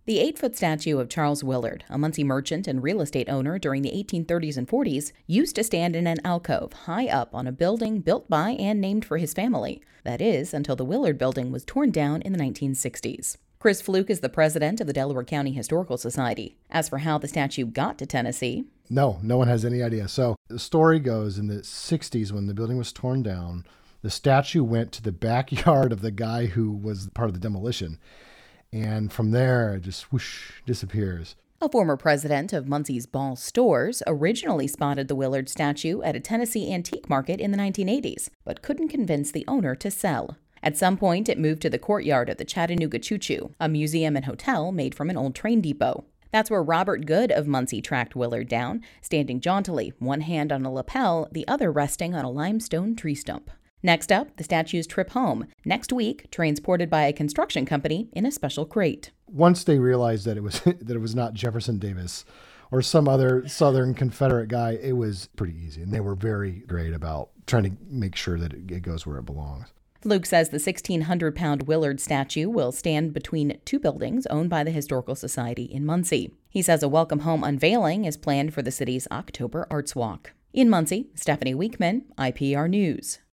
The 8-foot statue of Charles Willard, a Muncie merchant and real estate owner during the 1830s and 40s, used to stand in an alcove high up on a building built by and named for his family. That is, until the Willard building was torn down in the 1960s. Chris Fluke is the president of the Delaware County Historical Society. As for how the statue got to Tennessee, no one has any idea. So the story goes in the 60s when the building was torn down, the statue went to the backyard of the guy who was part of the demolition. And from there, it just whoosh, disappears. A former president of Muncie's Ball Stores originally spotted the Willard statue at a Tennessee antique market in the 1980s, but couldn't convince the owner to sell. At some point, it moved to the courtyard of the Chattanooga Choo Choo, a museum and hotel made from an old train depot. That's where Robert Good of Muncie tracked Willard down, standing jauntily, one hand on a lapel, the other resting on a limestone tree stump. Next up, the statue's trip home, next week transported by a construction company in a special crate. Once they realized that it was not Jefferson Davis or some other Southern Confederate guy, it was pretty easy. And they were very great about trying to make sure that it goes where it belongs. Fluke says the 1,600-pound Willard statue will stand between two buildings owned by the Historical Society in Muncie. He says a welcome home unveiling is planned for the city's October Arts Walk. In Muncie, Stephanie Weekman, IPR News.